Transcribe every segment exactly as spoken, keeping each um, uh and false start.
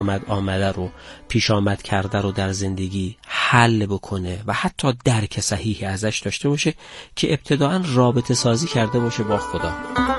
آمد آمده رو، پیش آمد کرده رو در زندگی حل بکنه و حتی درک صحیحی ازش داشته باشه که ابتداعاً رابطه سازی کرده باشه با خدا.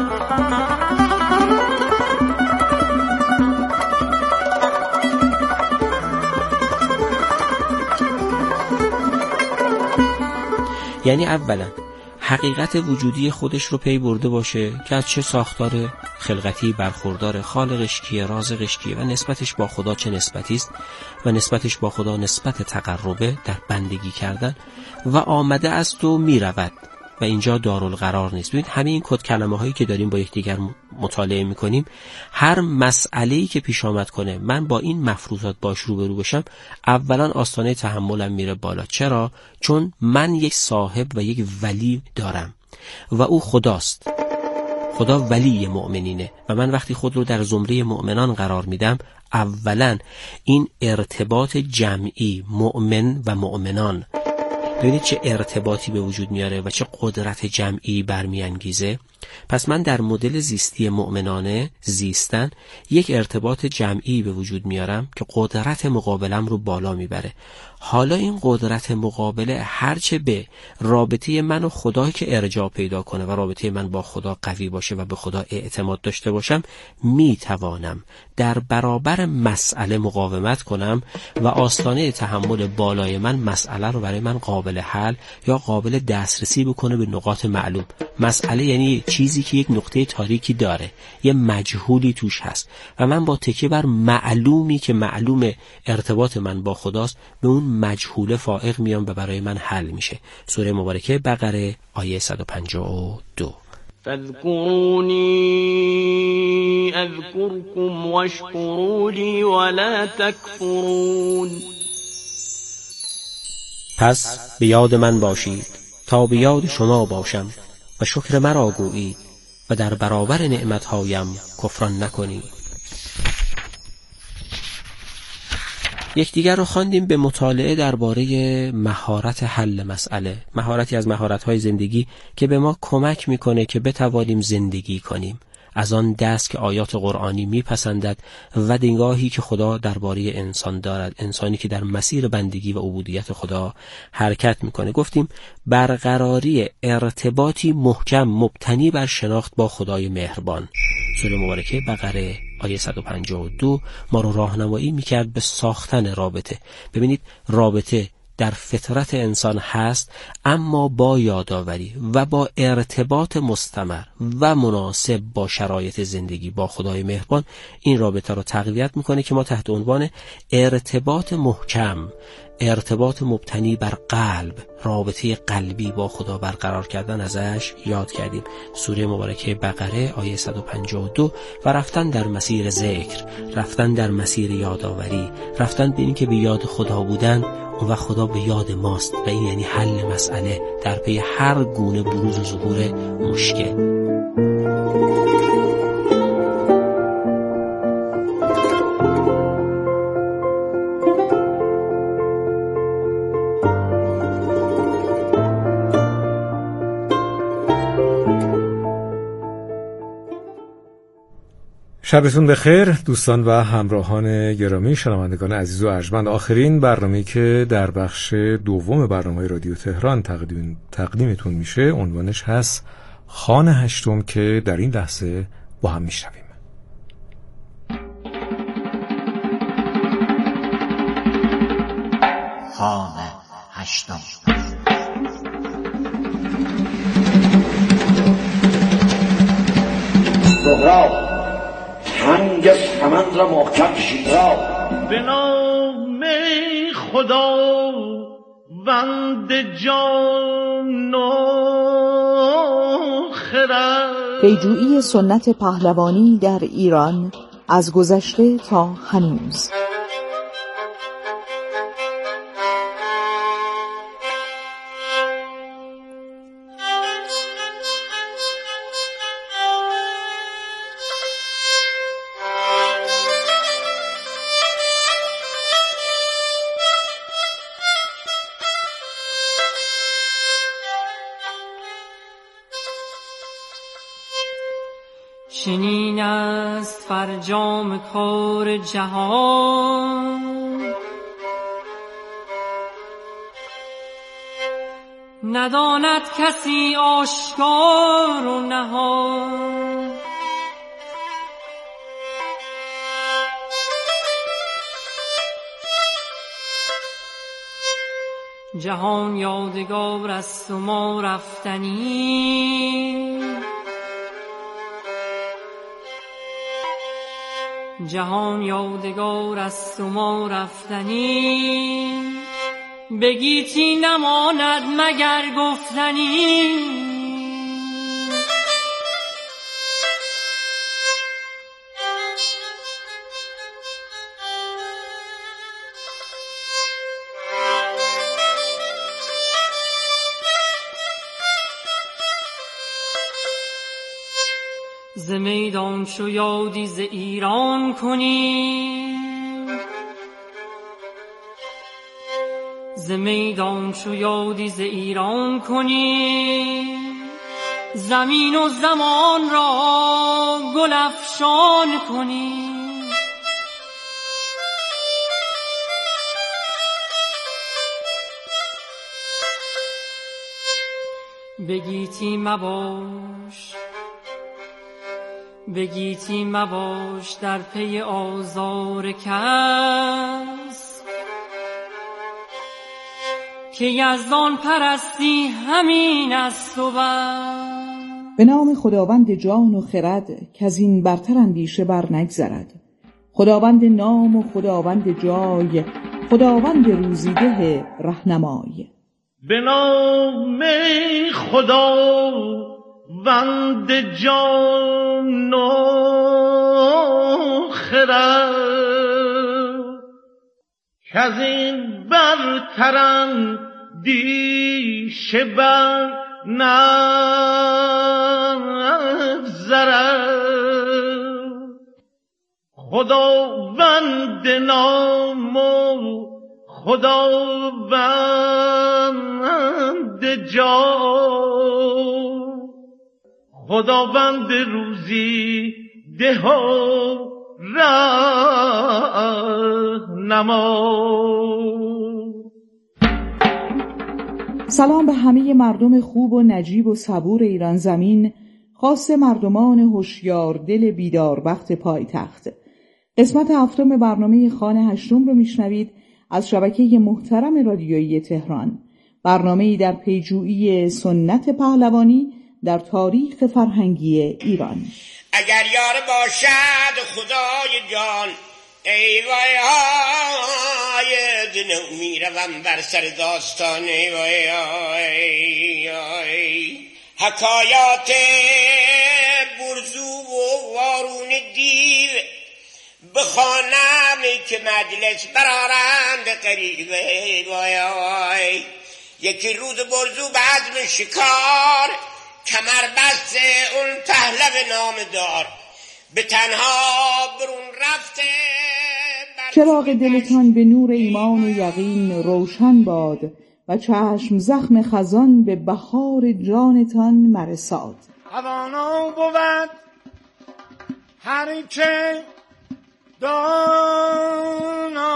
یعنی اولا حقیقت وجودی خودش رو پی برده باشه که از چه ساختار خلقتی برخوردار، خالقش کیه، رازقش کیه و نسبتش با خدا چه نسبتی است و نسبتش با خدا نسبت تقربه در بندگی کردن و آمده است و می رود و اینجا دارالقرار نیست. ببینید همه این کد کلمه هایی که داریم با یکدیگر مطالعه می کنیم، هر مسئله‌ای که پیش آمد کنه من با این مفروضات باش روبرو بشم، اولا آستانه تحملم میره بالا. چرا؟ چون من یک صاحب و یک ولی دارم و او خداست. خدا ولی مؤمنینه و من وقتی خود رو در زمره مؤمنان قرار میدم، اولا این ارتباط جمعی مؤمن و مؤمنان، ببینید چه ارتباطی به وجود میاره و چه قدرت جمعی برمیانگیزه. پس من در مدل زیستی مؤمنانه زیستن یک ارتباط جمعی به وجود میارم که قدرت مقابلم رو بالا میبره. حالا این قدرت مقابله هرچه به رابطه من و خدا که ارجاع پیدا کنه و رابطه من با خدا قوی باشه و به خدا اعتماد داشته باشم، میتوانم در برابر مسئله مقاومت کنم و آستانه تحمل بالای من مسئله رو برای من قابل حل یا قابل دسترسی بکنه به نقاط معلوم. مسئله یعنی چیزی که یک نقطه تاریکی داره، یه مجهولی توش هست و من با تکیه بر معلومی که معلوم ارتباط من با خداست به اون مجهول فائق میام و برای من حل میشه. سوره مبارکه بقره آیه صد و پنجاه و دو. فاذكروني اذكركم واشكروا لي ولا تكفرون. پس به یاد من باشید تا به یاد شما باشم و شکر مرا گویید و در برابر نعمتهایم کفران نکنید. یکدیگر رو خواندیم به مطالعه درباره مهارت حل مسئله، مهارتی از مهارت‌های زندگی که به ما کمک میکنه که بتوانیم زندگی کنیم از آن دست که آیات قرآنی میپسندد و نگاهی که خدا درباره انسان دارد، انسانی که در مسیر بندگی و عبودیت خدا حرکت میکنه. گفتیم برقراری ارتباطی محکم مبتنی بر شناخت با خدای مهربان. سوره مبارکه بقره آیه صد و پنجاه و دو ما رو راهنمایی میکرد به ساختن رابطه. ببینید رابطه در فطرت انسان هست، اما با یادآوری و با ارتباط مستمر و مناسب با شرایط زندگی با خدای مهربان این رابطه رو تقویت میکنه که ما تحت عنوان ارتباط محکم، ارتباط مبتنی بر قلب، رابطه قلبی با خدا برقرار کردن ازش یاد کردیم. سوره مبارکه بقره آیه صد و پنجاه و دو و رفتن در مسیر ذکر، رفتن در مسیر یادآوری، رفتن به این که به یاد خدا بودن و خدا به یاد ماست و این یعنی حل مسئله در پی هر گونه بروز و ظهور مشکل. شبتون بخیر دوستان و همراهان گرامی، شنوندگان عزیز و ارجمند. آخرین برنامه‌ای که در بخش دوم برنامه رادیو تهران تقدیم تقدیمتون میشه عنوانش هست خان هشتم که در این لحظه با هم میشنویم. خان هشتم. زهرا هنگ سمن را محکم کشید را به نام خدا وند جان و خرد. پیجویی سنت پهلوانی در ایران از گذشته تا هنوز. چنین است فرجام کار جهان، نداند کسی آشکار و نهان. جهان یادگار است و ما رفتنی، جهان یادگار است و ما رفتنی، بگیتی نماند مگر گفتنی. ز میدان چو یادی ز ایران کنی، ز میدان چو یادی ز ایران کنی، زمین و زمان را گل افشان کنی. بگیتی مباش بگیتی مباش در پی آزار کس، که یزدان پرستی همین است و بس. به نام خداوند جان و خرد که از این برتر اندیشه بر نگذرد. خداوند نام و خداوند جای، خداوند روزیده رهنمای. به نام خدا وند جان و خرد، که از این برترن دیشه بر نگذرد. خداوند نام و خداوند جان، خداوند روزی ده و رهنما. سلام به همه مردم خوب و نجیب و صبور ایران زمین، خاص مردمان هوشیار دل بیداربخت پایتخت. قسمت هفتم برنامه خانه هشتم رو میشنوید از شبکه محترم رادیویی تهران. برنامه‌ای در پیجویی سنت پهلوانی در تاریخ فرهنگی ایران. اگر یار باشد خدای جان، ای وای های دنو میروم بر سر داستان، ای وای های های حکایات برزو و وارون دیو بخوانم که مجلس برارند قریبه. ای وای های یکی روز برزو به عزم شکار، کمر بست اون پهلو نامدار، به تنها برون رفته. چراغ دلتان به نور ایمان و یقین روشن باد، و چشم زخم خزان به بهار جانتان مرساد. توانا بود هر که دانا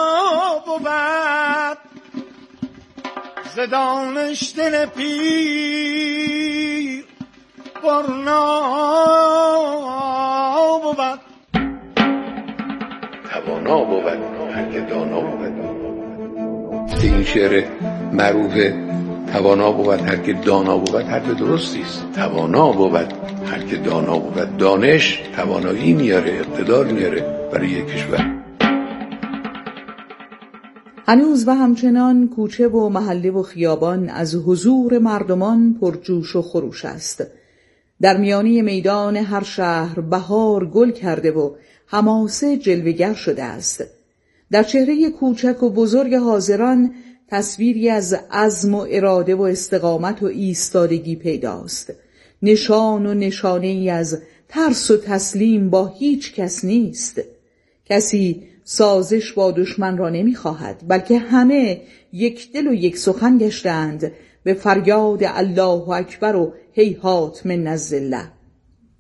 بود، ز دانش دل پیر برنا بود. توانا بود هر که دانا بود. این شعر معروف توانا بود هر که دانا بود حرف درستی است. توانا بود هر که دانا بود. دانش توانایی میاره، اقتدار میاره برای یک کشور. هنوز و همچنان کوچه و محله و خیابان از حضور مردمان پرجوش و خروش است. در میانه میدان هر شهر بهار گل کرده و حماسه جلوه‌گر شده است. در چهره کوچک و بزرگ حاضران تصویری از عزم و اراده و استقامت و ایستادگی پیداست. نشان و نشانه ای از ترس و تسلیم با هیچ کس نیست. کسی سازش با دشمن را نمی خواهد، بلکه همه یک دل و یک سخن گشتند به فریاد الله اکبر و هیهات من الذله.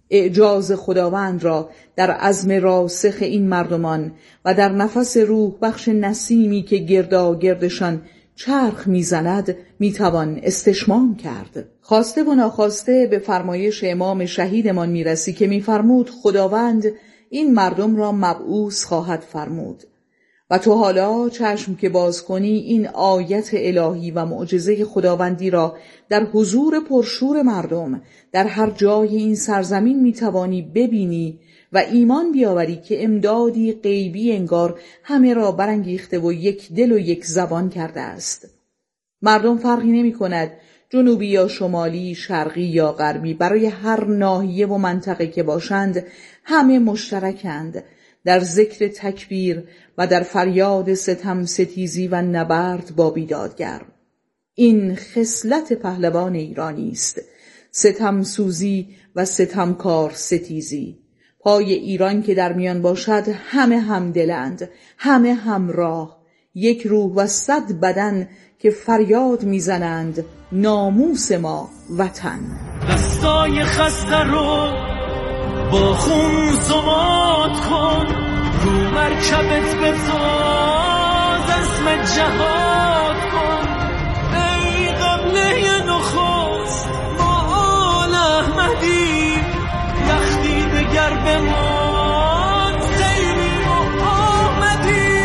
اعجاز خداوند را در عزم راسخ این مردمان و در نفس روح بخش نسیمی که گرداگردشان چرخ میزند میتوان استشمام کرد. خواسته و ناخواسته به فرمایش امام شهیدمان میرسی که میفرمود خداوند این مردم را مبعوث خواهد فرمود و تو حالا چشم که باز کنی این آیت الهی و معجزه خداوندی را در حضور پرشور مردم در هر جای این سرزمین میتوانی ببینی و ایمان بیاوری که امدادی غیبی انگار همه را برانگیخته و یک دل و یک زبان کرده است. مردم فرقی نمی کند جنوبی یا شمالی، شرقی یا غربی، برای هر ناحیه و منطقه که باشند همه مشترکند در ذکر تکبیر و در فریاد ستم ستیزی و نبرد با بیدادگر. این خصلت پهلوان ایرانی است، ستم سوزی و ستمکار ستیزی. پای ایران که در میان باشد همه همدلند، همه همراه، یک روح و صد بدن که فریاد میزنند ناموس ما وطن. دستای خسته رو با خون زماد کن، رو مرکبت بتاز اسم جهاد کن. ای قبله نخست ما آل احمدی، لختی دگر بمان خیلی و آمدی.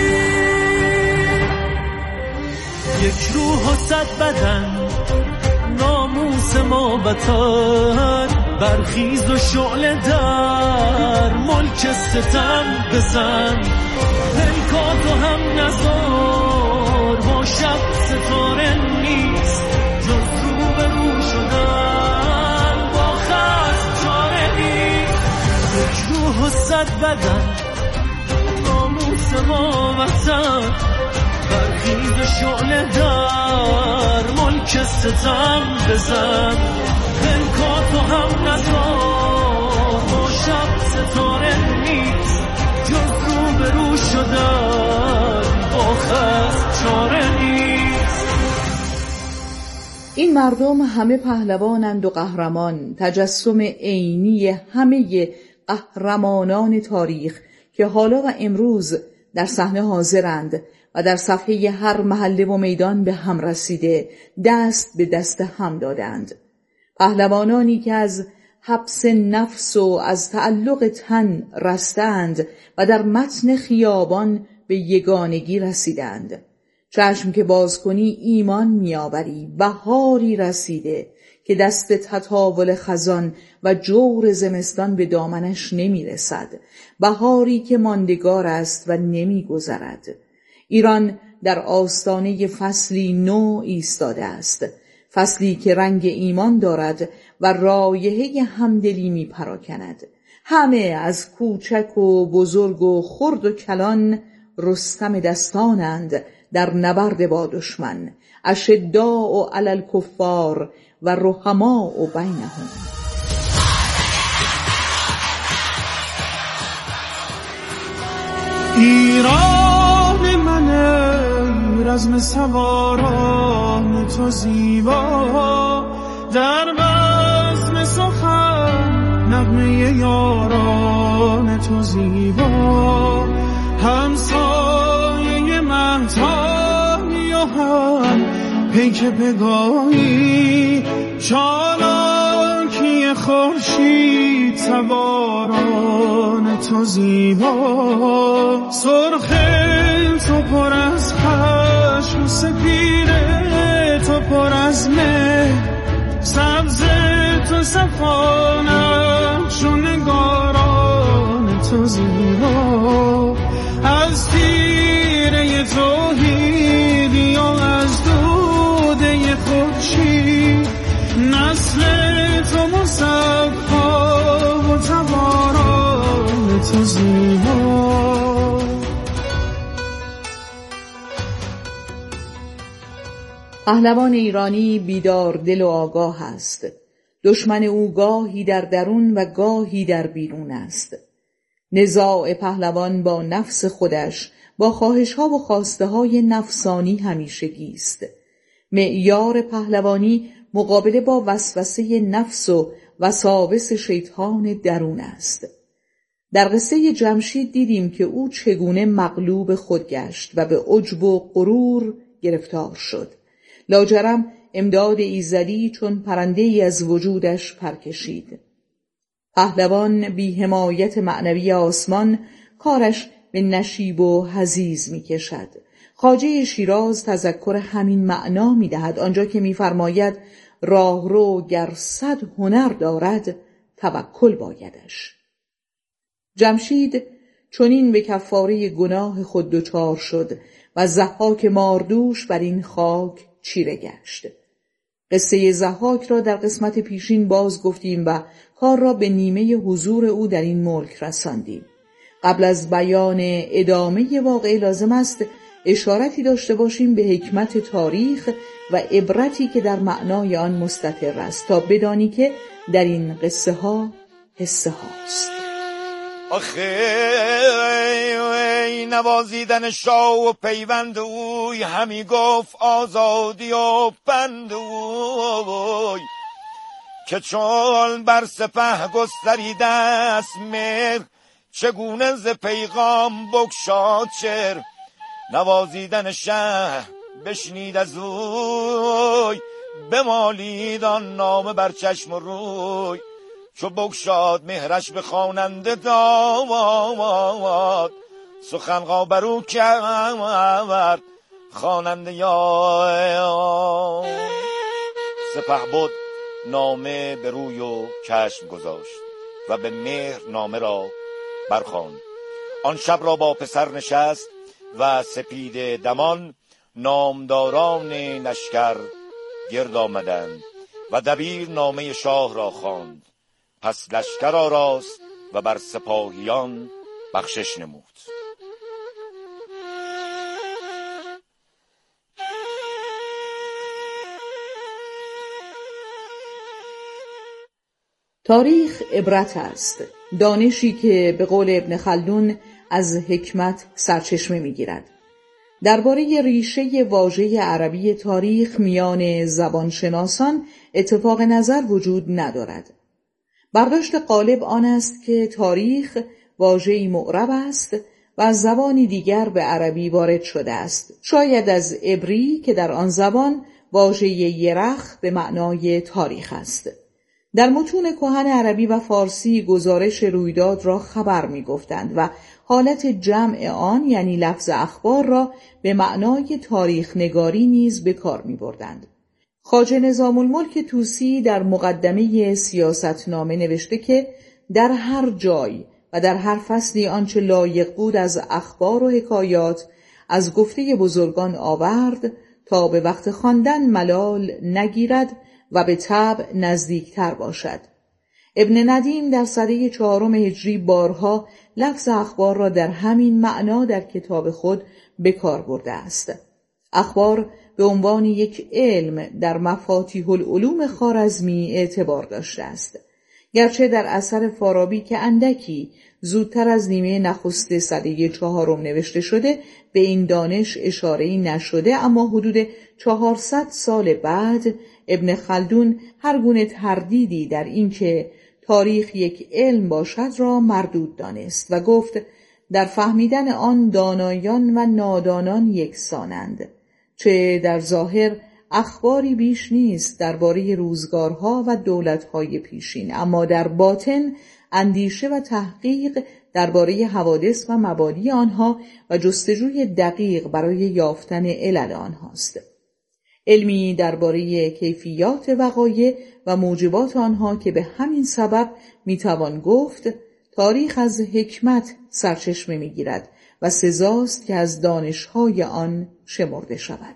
یک روح و صد بدن ناموس ما وطن، برخیز و شعله در ملک ستم بزن. پلکاتو هم نزار با شب ستاره نیست، جز رو به رو شدن با خست چاره نیست. یک روح و صد بدن ناموس ما وطن، برخیز و شعله در ملک ستم بزن. پلکاتو هم نزار با شب ستاره نیست، جز رو به رو شدن با خست چاره نیست. این مردم همه پهلوانند و قهرمان، تجسم عینی همه قهرمانان تاریخ که حالا و امروز در صحنه حاضرند و در صفحه هر محله و میدان به هم رسیده، دست به دست هم دادند. پهلوانانی که از حبس نفس و از تعلق تن رستند و در متن خیابان به یگانگی رسیدند. چشم که باز کنی ایمان می‌آوری بهاری رسیده که دست تطاول خزان و جور زمستان به دامنش نمی‌رسد، بهاری که ماندگار است و نمی‌گذرد. ایران در آستانه فصلی نو ایستاده است، فصلی که رنگ ایمان دارد و رایحه همدلی می پراکند. همه از کوچک و بزرگ و خرد و کلان رستم دستانند در نبرد با دشمن، اشداء علی الکفار و رحماء بینهم. ایران منه رزم سواران تو زیبا، در بزم سخن نغمه یاران تو زیبا. همسایه مهتابی و هم پیک پگاهی، چالاکی خورشید سواران تو زیبا. سرخ تو پر از خشم، سپیده تو پر از مهر، سبز تو صفانه چون نگاران تو زیبا. از تیره توحیدی و از دوده خورشید، نسل تو مصفا و تباران تو زیبا. پهلوان ایرانی بیدار دل و آگاه است. دشمن او گاهی در درون و گاهی در بیرون است. نزاع پهلوان با نفس خودش، با خواهش‌ها و خواسته‌های نفسانی همیشگی است. معیار پهلوانی مقابله با وسوسه نفس و وساوس شیطان درون است. در قصه جمشید دیدیم که او چگونه مغلوب خود گشت و به عجب و غرور گرفتار شد. لاجرم امداد ایزدی چون پرنده‌ای از وجودش پرکشید. پهلوان بی حمایت معنوی آسمان کارش به نشیب و حزیز می کشد. خواجه شیراز تذکر همین معنا می دهد آنجا که می فرماید راهرو گر صد هنر دارد توکل بایدش. جمشید چنین به کفاره گناه خود دچار شد و ضحاک ماردوش بر این خاک چیره گشت. قصه ضحاک را در قسمت پیشین باز گفتیم و کار را به نیمه حضور او در این ملک رساندیم. قبل از بیان ادامه واقعه لازم است اشارتی داشته باشیم به حکمت تاریخ و عبرتی که در معنای آن مستتر است تا بدانی که در این قصه ها حصه هاست. آخه نوازیدن شاه و پیوند اوی همی گفت آزادی و بند اوی که چون بر سپه گستریده است مهر چگونه ز پیغام بگشاد چر نوازیدن شه بشنید از اوی بمالید آن نامه بر چشم و روی چو بگشاد مهرش به خواننده داد سخنگوی بر او کرد خواننده یا سپهبد نامه به روی و چشم گذاشت و به مهر نامه را برخواند. آن شب را با پسر نشست و سپید دمان نامداران لشکر گرد آمدند و دبیر نامه شاه را خواند. پس لشکر آراست و بر سپاهیان بخشش نمود. تاریخ عبرت است، دانشی که به قول ابن خلدون از حکمت سرچشمه می‌گیرد. درباره ریشه واژه عربی تاریخ میان زبانشناسان اتفاق نظر وجود ندارد. برداشت غالب آن است که تاریخ واژه‌ای معرب است و از زبانی دیگر به عربی وارد شده است، شاید از عبری که در آن زبان واژه یرخ به معنای تاریخ است. در متون کهن عربی و فارسی گزارش رویداد را خبر می گفتند و حالت جمع آن یعنی لفظ اخبار را به معنای تاریخ نگاری نیز به کار می بردند. خواجه نظام الملک طوسی در مقدمه سیاستنامه نوشته که در هر جای و در هر فصلی آنچه لایق بود از اخبار و حکایات از گفته بزرگان آورد تا به وقت خواندن ملال نگیرد و به طبع نزدیکتر باشد. ابن ندیم در سده چهارم هجری بارها لفظ اخبار را در همین معنا در کتاب خود به کار برده است. اخبار به عنوان یک علم در مفاتیح العلوم خوارزمی اعتبار داشته است. گرچه در اثر فارابی که اندکی زودتر از نیمه نخست سده چهارم نوشته شده به این دانش اشاره‌ای نشده، اما حدود چهارصد سال بعد ابن خلدون هر گونه تردیدی در این که تاریخ یک علم باشد را مردود دانست و گفت در فهمیدن آن دانایان و نادانان یکسانند، چه در ظاهر اخباری بیش نیست درباره روزگارها و دولتهای پیشین، اما در باطن اندیشه و تحقیق درباره حوادث و مبادی آنها و جستجوی دقیق برای یافتن علل آنهاست. علمی درباره کیفیات وقایع و موجبات آنها که به همین سبب میتوان گفت تاریخ از حکمت سرچشمه میگیرد و سزاست که از دانشهای آن شمرده شود.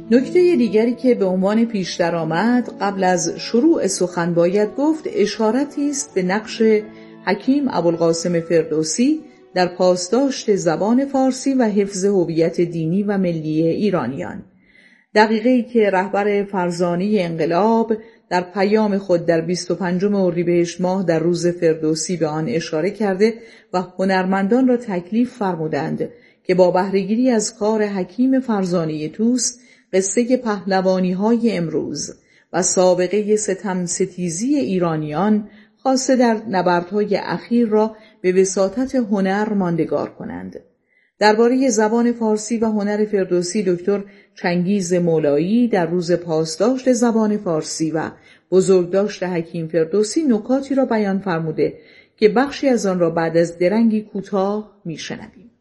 نکته دیگری که به عنوان پیشتر آمد قبل از شروع سخن باید گفت اشارتی است به نقش حکیم ابوالقاسم فردوسی در پاسداشت زبان فارسی و حفظ هویت دینی و ملی ایرانیان. دقیقه‌ای که رهبر فرزانه انقلاب در پیام خود در بیست و پنجم اردیبهشت ماه در روز فردوسی به آن اشاره کرده و هنرمندان را تکلیف فرمودند که با بهره‌گیری از کار حکیم فرزانه طوس قصه پهلوانی‌های امروز و سابقه ستم ستیزی ایرانیان خاصه در نبردهای اخیر را به وساطت هنر ماندگار کنند. درباره زبان فارسی و هنر فردوسی دکتر چنگیز مولایی در روز پاسداشت زبان فارسی و بزرگداشت حکیم فردوسی نکاتی را بیان فرموده که بخشی از آن را بعد از درنگی کوتاه میشنویم.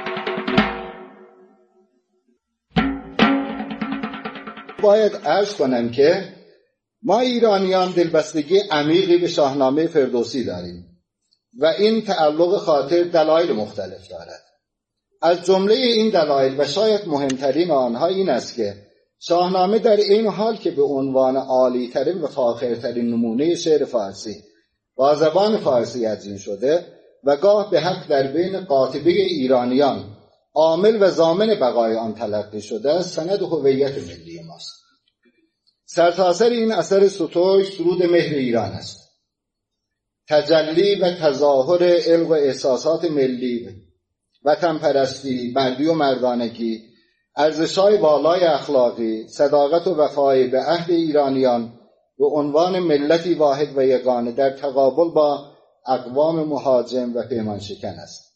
باید عرض کنم که ما ایرانیان دلبستگی عمیقی به شاهنامه فردوسی داریم و این تعلق خاطر دلایل مختلف دارد. از جمله این دلایل و شاید مهمترین آنها این است که شاهنامه در این حال که به عنوان عالی‌ترین و فاخرترین نمونه شعر فارسی با زبان فارسی ادغام شده و گاه به حق در بین قاطبه ایرانیان عامل و ضامن بقای آن تلقی شده است، سند هویت ملی ماست. سرتاسر این اثر ستوش سرود مهر ایران است، تجلی و تظاهر علق و احساسات ملی، وطن پرستی، مردی و مردانگی، ارزش‌های بالای اخلاقی، صداقت و وفای به عهد ایرانیان به عنوان ملتی واحد و یگانه در تقابل با اقوام مهاجم و پیمان شکن است.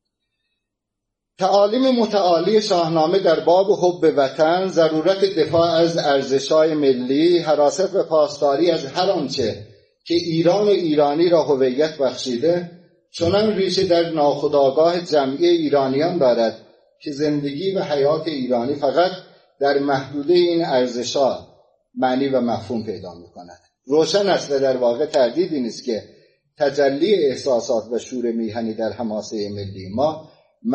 تعالیم متعالی شاهنامه در باب حب وطن، ضرورت دفاع از ارزش‌های ملی، حراست و پاسداری از هر آنچه که ایران و ایرانی را هویت بخشیده، چنان ریشه در ناخودآگاه جمعی ایرانیان دارد که زندگی و حیات ایرانی فقط در محدوده این ارزش‌ها معنی و مفهوم پیدا می‌کند. روشن است و در واقع تردیدی نیست که تجلی احساسات و شور میهنی در حماسه ملی ما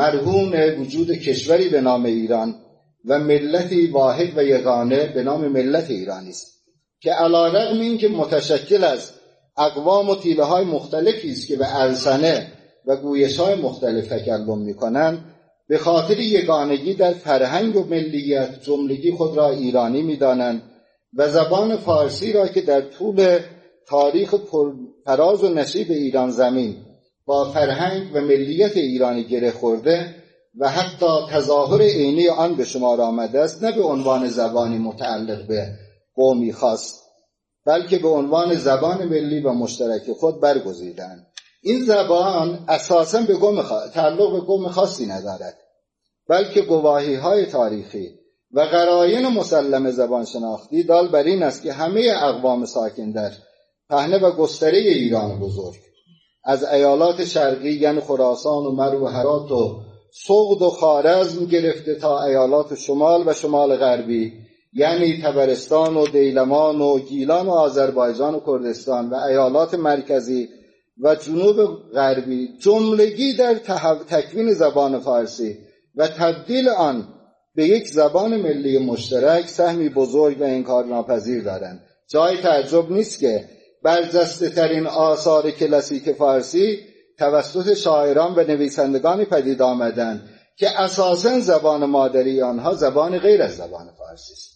مرهون وجود کشوری به نام ایران و ملتی واحد و یگانه به نام ملت ایرانی است که علی‌رغم اینکه متشکل از اقوام و تیله‌های مختلفی است که به السنه و گویش‌های مختلف تکلم می‌کنند، به خاطر یگانگی در فرهنگ و ملیت جملگی خود را ایرانی می‌دانند و زبان فارسی را که در طول تاریخ پراز و نشیب ایران زمین با فرهنگ و ملیت ایرانی گره خورده و حتی تظاهر عینی آن به شمار آمده است، نه به عنوان زبانی متعلق به قومی خاص بلکه به عنوان زبان ملی و مشترک خود برگزیدند. این زبان اساساً به قوم خاص تعلق به قوم خاصی ندارد، بلکه گواهی‌های تاریخی و قرائن مسلم زبان شناختی دال بر این است که همه اقوام ساکن در پهنه و گستره ایران بزرگ، از ایالات شرقی یعنی خراسان و مرو و هرات و سغد و خوارزم گرفته تا ایالات شمال و شمال غربی یعنی طبرستان و دیلمان و گیلان و آذربایجان و کردستان و ایالات مرکزی و جنوب غربی جملگی در تکوین زبان فارسی و تبدیل آن به یک زبان ملی مشترک سهمی بزرگ و انکارناپذیر دارند. جای تعجب نیست که برجسته ترین آثار کلاسیک فارسی توسط شاعران و نویسندگانی پدید آمدند که اساساً زبان مادری آنها زبان غیر از زبان فارسی است.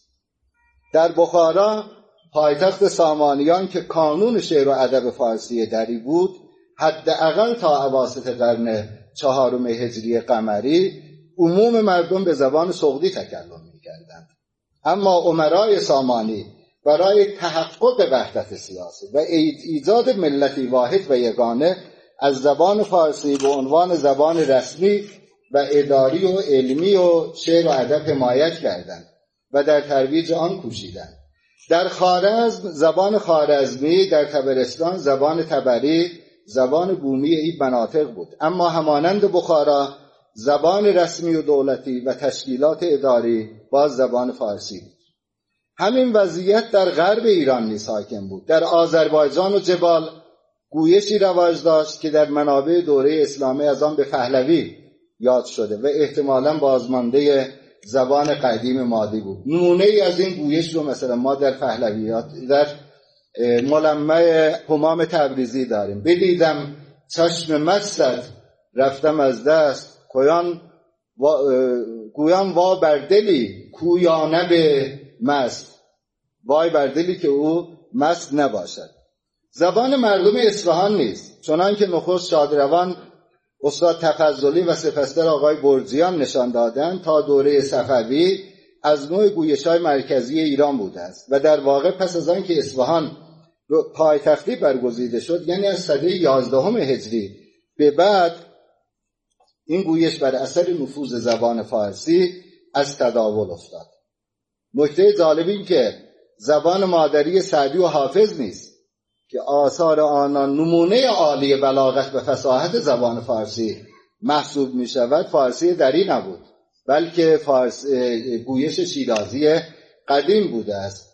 در بخارا پایتخت سامانیان که کانون شعر و ادب فارسی دری بود، حداقل تا اواسط قرن چهارم هجری قمری عموم مردم به زبان سغدی تکلم می‌کردند. اما امرای سامانی برای تحقق وحدت سیاسی و ایجاد ملتی واحد و یگانه از زبان فارسی به عنوان زبان رسمی و اداری و علمی و شعر و ادب حمایت کردند و در ترویج آن کوشیدند. در خوارزم زبان خوارزمی، در طبرستان زبان تبری، زبان بومی این مناطق بود. اما همانند بخارا زبان رسمی و دولتی و تشکیلات اداری باز زبان فارسی بود. همین وضعیت در غرب ایران نیز حاکم بود. در آذربایجان و جبال گویشی رواج داشت که در منابع دوره اسلامی از آن به پهلوی یاد شده و احتمالاً بازمانده زبان قدیم مادی بود. نمونه ای از این گویش رو مثلا ما در پهلویات در ملمع همام تبریزی داریم. بدیدم چشم مستت رفتم از دست، کویان وا گویان وا بر دلی کویانه به مست، وای بر دلی که او مست نباشد. زبان مردم اصفهان نیست، چنان که نخست شادروان استاد تفضلی و سپسدار آقای برجیان نشان دادند. تا دوره صفوی از نوع گویش‌های مرکزی ایران بوده است و در واقع پس از آن که اصفهان پایتختی برگزیده شد، یعنی از سده یازدهم هجری به بعد، این گویش بر اثر نفوذ زبان فارسی از تداول افتاد. نکته جالب این که زبان مادری سعدی و حافظ نیست که آثار آنان نمونه عالی بلاغت و فصاحت زبان فارسی محسوب می شود. فارسی دری نبود، بلکه فارس گویش شیرازی قدیم بوده است.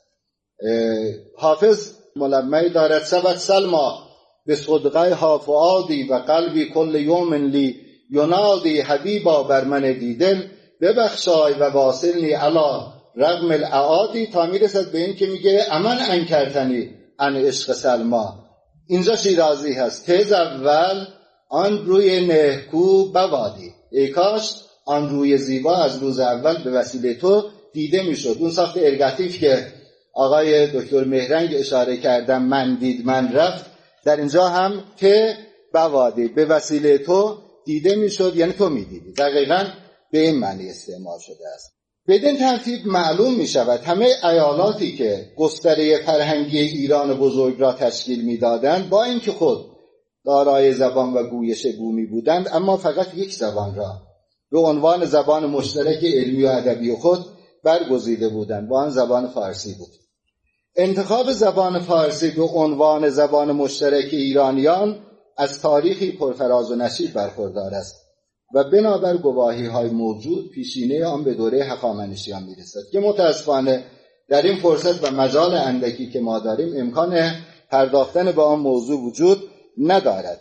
حافظ ملمعی دارد: سبت سلما به صدقه حافعادی و قلبی کل یوم لی ینادی حبیبا بر من دیدل ببخشای و واصلنی علا رغم الاعادی، تا میرسد به این که میگه امن انکرتنی ان عشق سلما. اینجا شیرازی هست: تز اول آن روی نهکو بوادی، ای کاش آن روی زیبا از روز اول به وسیله تو دیده میشد. اون ساخت ارگاتیف که آقای دکتر مهرنگ اشاره کردن، من دید من رفت، در اینجا هم ته بوادی، به وسیله تو دیده میشد، یعنی تو میدیدی. دقیقاً به این معنی استعمال شده است. بدین ترتیب معلوم می شود همه ایالاتی که گستره فرهنگی ایران بزرگ را تشکیل می دادند، با اینکه خود دارای زبان و گویش بومی بودند، اما فقط یک زبان را به عنوان زبان مشترک علمی و ادبی خود برگزیده بودند و آن زبان فارسی بود. انتخاب زبان فارسی به عنوان زبان مشترک ایرانیان از تاریخی پرفراز و نشیب برخوردار است و بنابر گواهی های موجود پیشینه آن به دوره هخامنشیان میرسد که متاسفانه در این فرصت و مجال اندکی که ما داریم امکان پرداختن به آن موضوع وجود ندارد.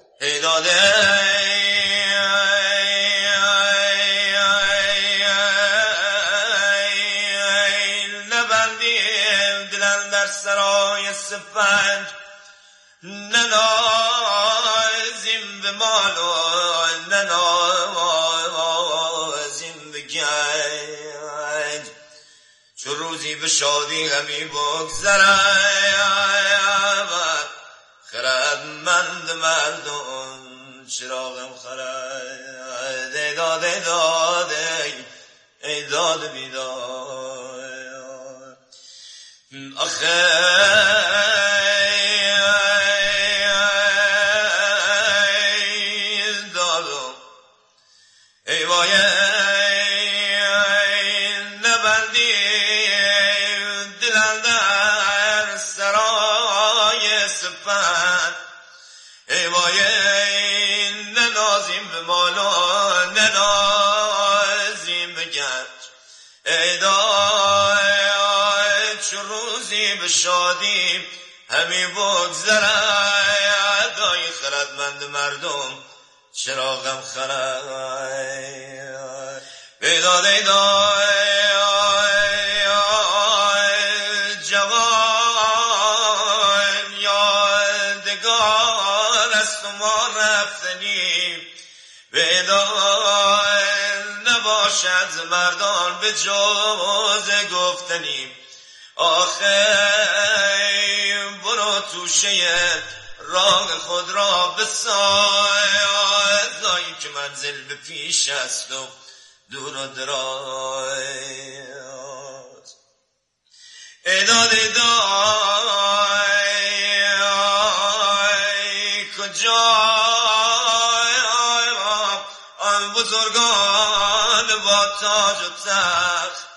سرای سپند ننازیم به مال و ننازیم به گنج، چو روزی به شادی همی بگذرد، خردمند مردم چراغم خرد، ای داد ای داد ای داد بیداد آخه دادو ای وای نبندی دلم در سرای سپند، ای وای ننازیم به مال و ننازیم به گنج، ای داد چو روزی به شادی همی بگذرد، آی خردمند مردم چراغم خرد، بیداد ای داد جوان یادگار است و ما رفتنیم، بیداد نباشد مردان به جز گفتنیم، آخه برو توشه راه خود را بساز، آیی که منزل به پیش است و دور و دراز، ای داد ای داد کجا آن بزرگان با تاج و تخت،